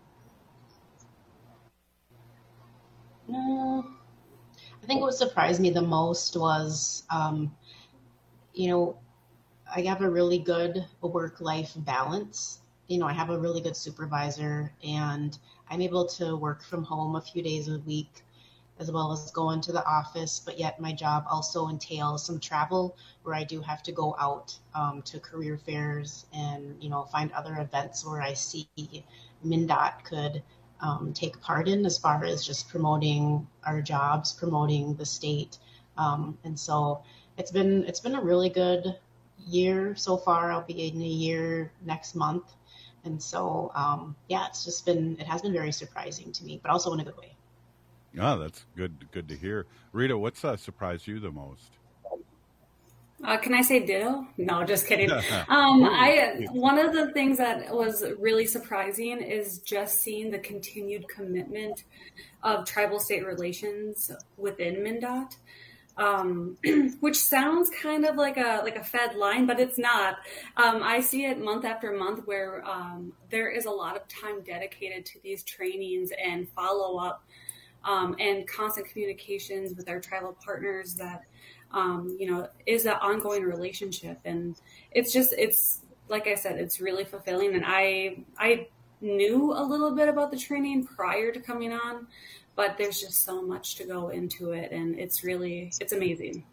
I think what surprised me the most was, you know, I have a really good work-life balance. You know, I have a really good supervisor, and I'm able to work from home a few days a week, as well as go into the office, but yet my job also entails some travel where I do have to go out to career fairs and, you know, find other events where I see MnDOT could take part in as far as just promoting our jobs, promoting the state. And so it's been a really good year so far. I'll be in a year next month. And so, yeah, it has been very surprising to me, but also in a good way. Oh, that's good to hear. Rita, what's surprised you the most? Can I say ditto? No, just kidding. One of the things that was really surprising is just seeing the continued commitment of tribal-state relations within MnDOT, which sounds kind of like a Fed line, but it's not. I see it month after month where there is a lot of time dedicated to these trainings and follow-up and constant communications with our tribal partners that you know, is an ongoing relationship. And it's like I said, it's really fulfilling. And I knew a little bit about the training prior to coming on, but there's just so much to go into it. And it's amazing.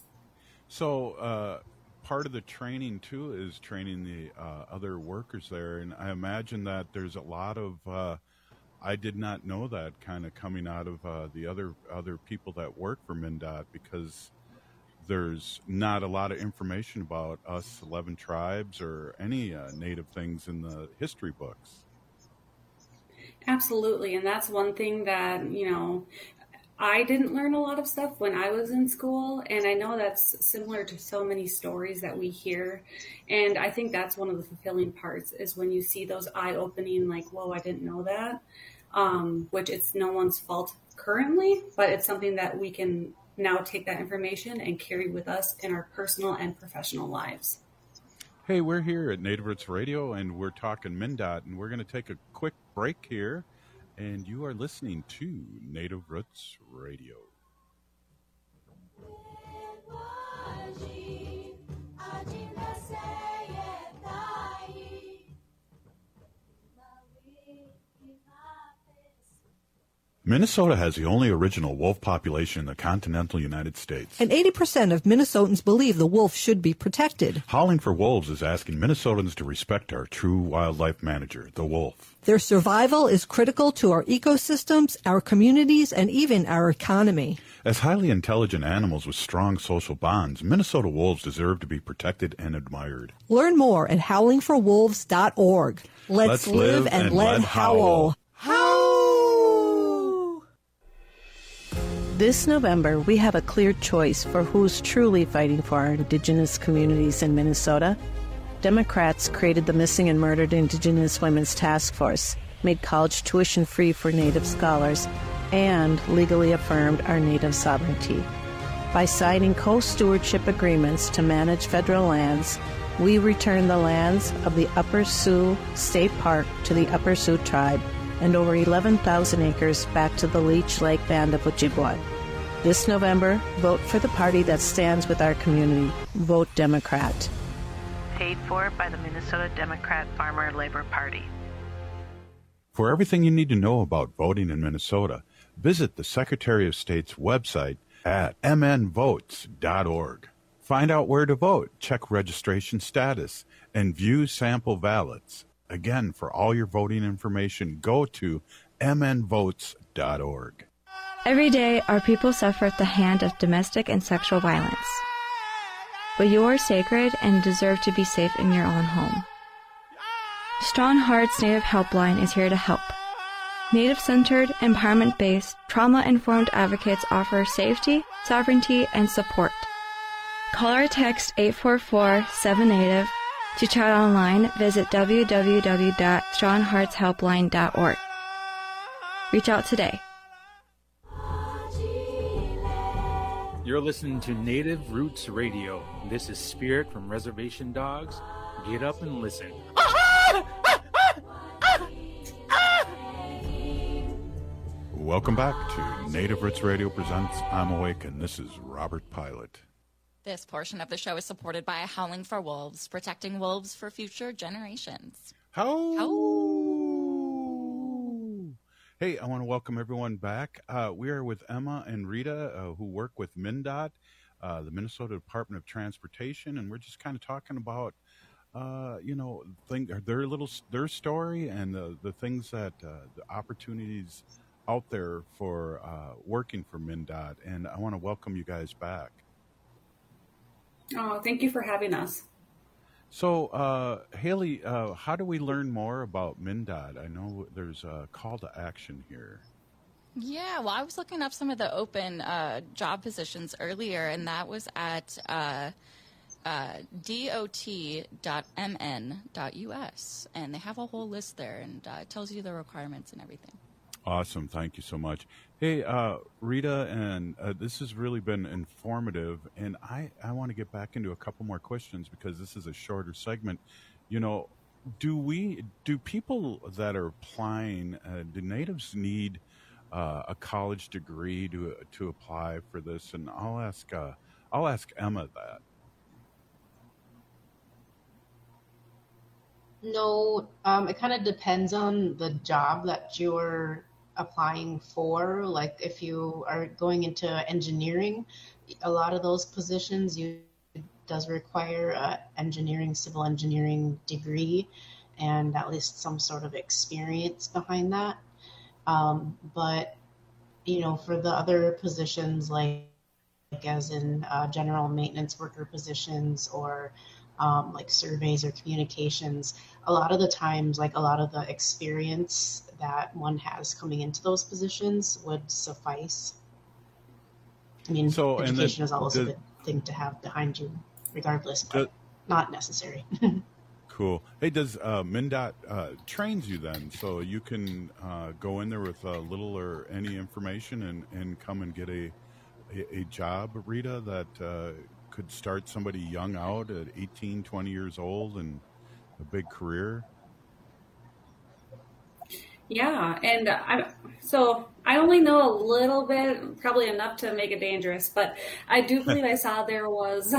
So part of the training too is training the other workers there. And I imagine that there's a lot of, I did not know that kind of coming out of the other people that work for MnDOT, because there's not a lot of information about us 11 tribes or any Native things in the history books. Absolutely. And that's one thing that, you know, I didn't learn a lot of stuff when I was in school. And I know that's similar to so many stories that we hear. And I think that's one of the fulfilling parts is when you see those eye-opening, like, whoa, I didn't know that, which it's no one's fault currently, but it's something that we can now take that information and carry with us in our personal and professional lives. Hey, we're here at Native Roots Radio, and we're talking MnDOT, and we're going to take a quick break here, and you are listening to Native Roots Radio. Minnesota has the only original wolf population in the continental United States. And 80% of Minnesotans believe the wolf should be protected. Howling for Wolves is asking Minnesotans to respect our true wildlife manager, the wolf. Their survival is critical to our ecosystems, our communities, and even our economy. As highly intelligent animals with strong social bonds, Minnesota wolves deserve to be protected and admired. Learn more at howlingforwolves.org. Let's live and let howl. This November, we have a clear choice for who's truly fighting for our Indigenous communities in Minnesota. Democrats created the Missing and Murdered Indigenous Women's Task Force, made college tuition free for Native scholars, and legally affirmed our Native sovereignty. By signing co-stewardship agreements to manage federal lands, we return the lands of the Upper Sioux State Park to the Upper Sioux tribe and over 11,000 acres back to the Leech Lake Band of Ojibwa. This November, vote for the party that stands with our community. Vote Democrat. Paid for by the Minnesota Democrat Farmer Labor Party. For everything you need to know about voting in Minnesota, visit the Secretary of State's website at mnvotes.org. Find out where to vote, check registration status, and view sample ballots. Again, for all your voting information, go to mnvotes.org. Every day, our people suffer at the hand of domestic and sexual violence. But you are sacred and deserve to be safe in your own home. Strong Hearts Native Helpline is here to help. Native-centered, empowerment-based, trauma-informed advocates offer safety, sovereignty, and support. Call or text 844-7NATIVE. To chat online, visit www.strongheartshelpline.org. Reach out today. You're listening to Native Roots Radio. This is Spirit from Reservation Dogs. Get up and listen. Welcome back to Native Roots Radio presents I'm Awake, and this is Robert Pilot. This portion of the show is supported by Howling for Wolves, protecting wolves for future generations. Hey, I want to welcome everyone back. We are with Emma and Rita, who work with MnDOT, the Minnesota Department of Transportation, and we're just kind of talking about, their story and the things that the opportunities out there for working for MnDOT. And I want to welcome you guys back. Oh, thank you for having us. So, Haley, how do we learn more about MnDOT? I know there's a call to action here. Yeah, well, I was looking up some of the open job positions earlier, and that was at dot.mn.us, and they have a whole list there, and it tells you the requirements and everything. Awesome. Thank you so much. Hey, Rita, and this has really been informative, and I want to get back into a couple more questions because this is a shorter segment. You know, do people that are applying, do natives need a college degree to apply for this? And I'll ask Emma that. No, it kind of depends on the job that you're applying for. Like if you are going into engineering, a lot of those positions does require a civil engineering degree and at least some sort of experience behind that. But for the other positions like as in general maintenance worker positions or like surveys or communications, a lot of the times, like a lot of the experience that one has coming into those positions would suffice. I mean, education is always a good thing to have behind you, regardless, but not necessary. Cool. Hey, does MnDOT trains you then, so you can go in there with little or any information and come and get a job, Rita, that could start somebody young out at 18, 20 years old and a big career? Yeah, and I only know a little bit, probably enough to make it dangerous, but I do believe I saw there was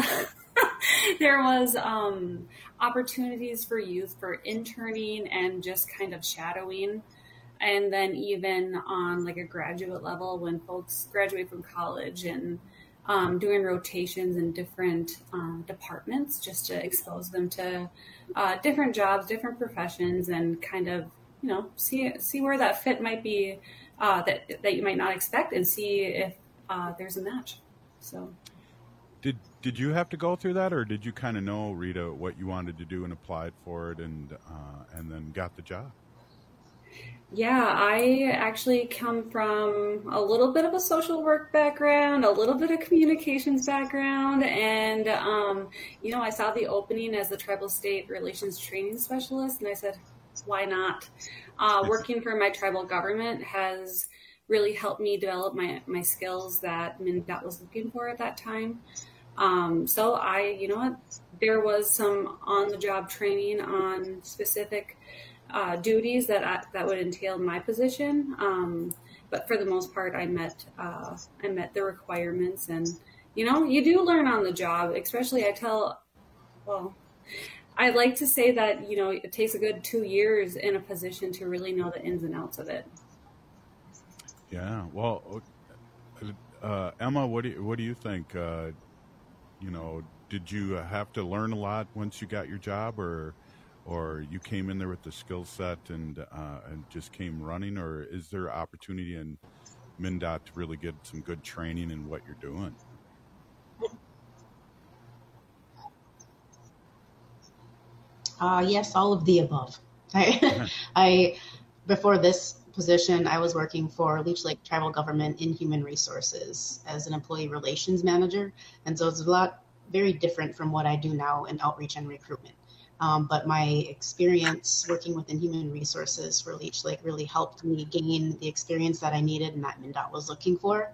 opportunities for youth for interning and just kind of shadowing. And then even on like a graduate level when folks graduate from college and doing rotations in different departments just to expose them to different jobs, different professions, and kind of, see where that fit might be that you might not expect, and see if there's a match. So, did you have to go through that, or did you kind of know, Rita, what you wanted to do and applied for it, and then got the job? Yeah, I actually come from a little bit of a social work background, a little bit of communications background, and, I saw the opening as the Tribal State Relations Training Specialist, and I said, why not? Working for my tribal government has really helped me develop my skills that MnDOT was looking for at that time. So there was some on-the-job training on specific duties that would entail my position, but for the most part, I met the requirements, and you do learn on the job. Especially, I like to say that it takes a good 2 years in a position to really know the ins and outs of it. Yeah, well, Emma, what do you think? Did you have to learn a lot once you got your job, or you came in there with the skill set and just came running, or is there opportunity in MnDOT to really get some good training in what you're doing? Yes, all of the above. Before this position, I was working for Leech Lake Tribal Government in Human Resources as an employee relations manager, and so it's very different from what I do now in outreach and recruitment. But my experience working within Human Resources for Leech Lake really helped me gain the experience that I needed and that MnDOT was looking for.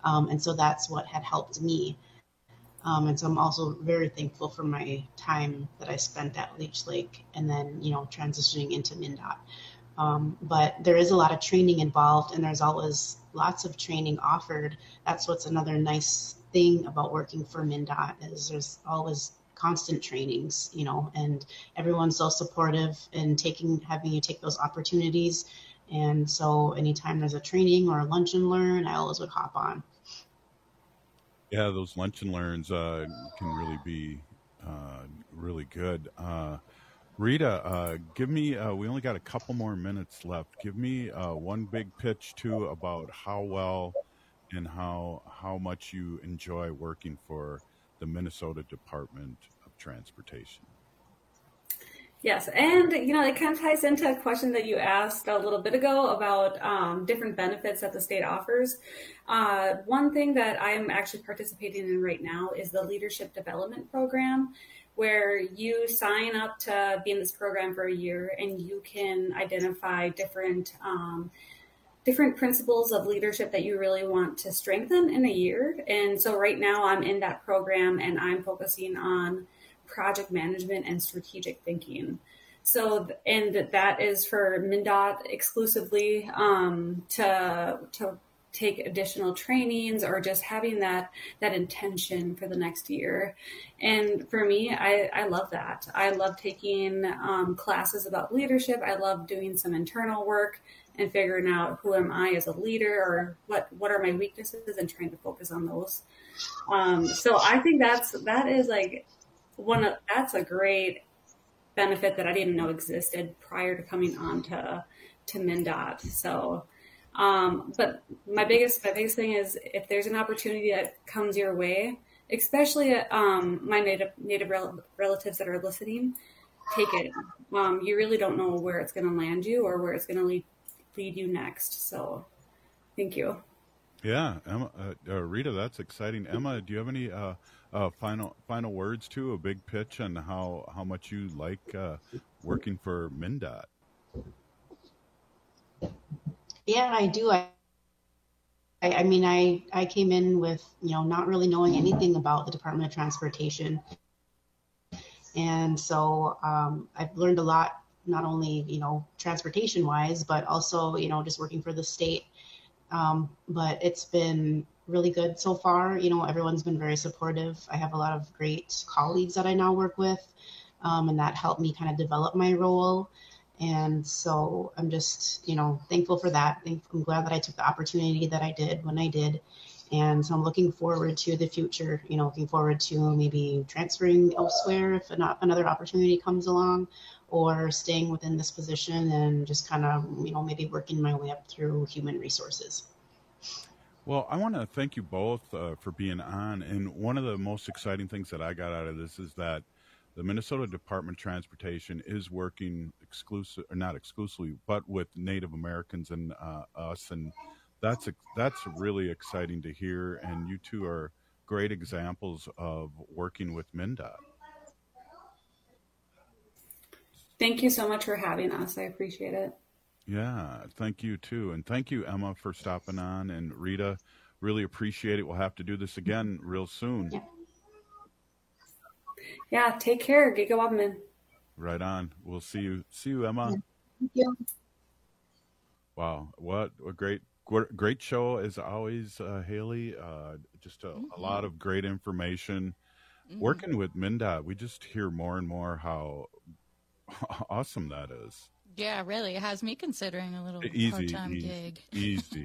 And so that's what had helped me. And so I'm also very thankful for my time that I spent at Leech Lake and then, transitioning into MnDOT. But there is a lot of training involved, and there's always lots of training offered. That's what's another nice thing about working for MnDOT is there's always constant trainings, and everyone's so supportive and having you take those opportunities. And so anytime there's a training or a lunch and learn, I always would hop on. Yeah, those lunch and learns can really be really good. Rita, give me, we only got a couple more minutes left. Give me one big pitch, too, about how well and how much you enjoy working for the Minnesota Department of Transportation. Yes, and it kind of ties into a question that you asked a little bit ago about different benefits that the state offers. One thing that I'm actually participating in right now is the Leadership Development Program, where you sign up to be in this program for a year, and you can identify different principles of leadership that you really want to strengthen in a year. And so right now I'm in that program, and I'm focusing on project management and strategic thinking. So, and that is for MnDOT exclusively to take additional trainings or just having that intention for the next year. And for me, I love that. I love taking classes about leadership. I love doing some internal work and figuring out who am I as a leader, or what are my weaknesses, and trying to focus on those. So I think that's a great benefit that I didn't know existed prior to coming on to MnDOT. So, but my biggest thing is, if there's an opportunity that comes your way, especially my native relatives that are listening, take it. You really don't know where it's going to land you or where it's going to lead you next. So, thank you. Yeah, Emma, Rita, that's exciting. Emma, do you have any final words too? A big pitch on how much you like working for MnDOT? Yeah, I do. I mean, I came in with not really knowing anything about the Department of Transportation, and so I've learned a lot, not only transportation wise, but also just working for the state. But it's been really good so far. Everyone's been very supportive. I have a lot of great colleagues that I now work with, and that helped me kind of develop my role. And so I'm just, thankful for that. I'm glad that I took the opportunity that I did when I did. And so I'm looking forward to the future, looking forward to maybe transferring elsewhere if another opportunity comes along, or staying within this position and just kind of, maybe working my way up through human resources. Well, I want to thank you both for being on. And one of the most exciting things that I got out of this is that the Minnesota Department of Transportation is working not exclusively, but with Native Americans and us. And that's really exciting to hear. And you two are great examples of working with MnDOT. Thank you so much for having us. I appreciate it. Yeah, thank you too. And thank you, Emma, for stopping on. And Rita, really appreciate it. We'll have to do this again real soon. Yeah, take care. Giga Wabman. Right on. We'll see you. See you, Emma. Yeah. Thank you. Wow, what a great show as always, Haley. Just a lot of great information. Working with MnDOT, we just hear more and more how awesome that is. Yeah, really. It has me considering a little part-time gig. Easy.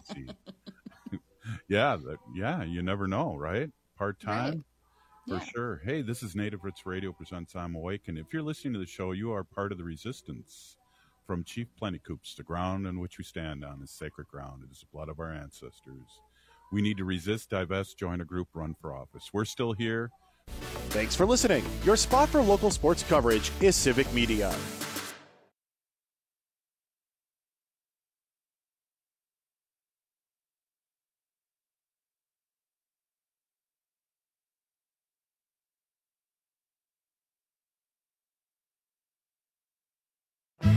Yeah, you never know, right? Part-time, for sure. Hey, this is Native Roots Radio presents I'm Awake, and if you're listening to the show, you are part of the resistance. From Chief Plentycoops, the ground on which we stand on is sacred ground. It is the blood of our ancestors. We need to resist, divest, join a group, run for office. We're still here. Thanks for listening. Your spot for local sports coverage is Civic Media.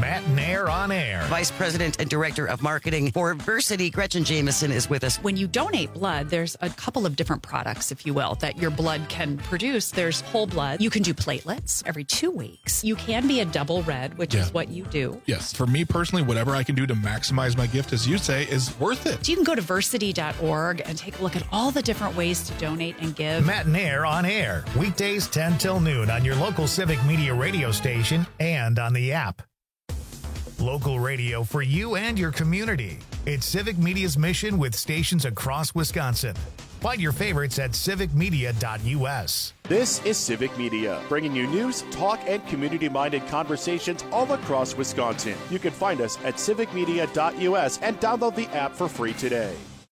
Matt Nair on Air. Vice President and Director of Marketing for Versity, Gretchen Jameson, is with us. When you donate blood, there's a couple of different products, if you will, that your blood can produce. There's whole blood. You can do platelets every 2 weeks. You can be a double red, which is what you do. Yes. For me personally, whatever I can do to maximize my gift, as you say, is worth it. So you can go to versity.org and take a look at all the different ways to donate and give. Matt Nair on Air, weekdays 10 till noon on your local Civic Media radio station and on the app. Local radio for you and your community. It's Civic Media's mission with stations across Wisconsin. Find your favorites at civicmedia.us. This is Civic Media, bringing you news, talk, and community-minded conversations all across Wisconsin. You can find us at civicmedia.us and download the app for free today.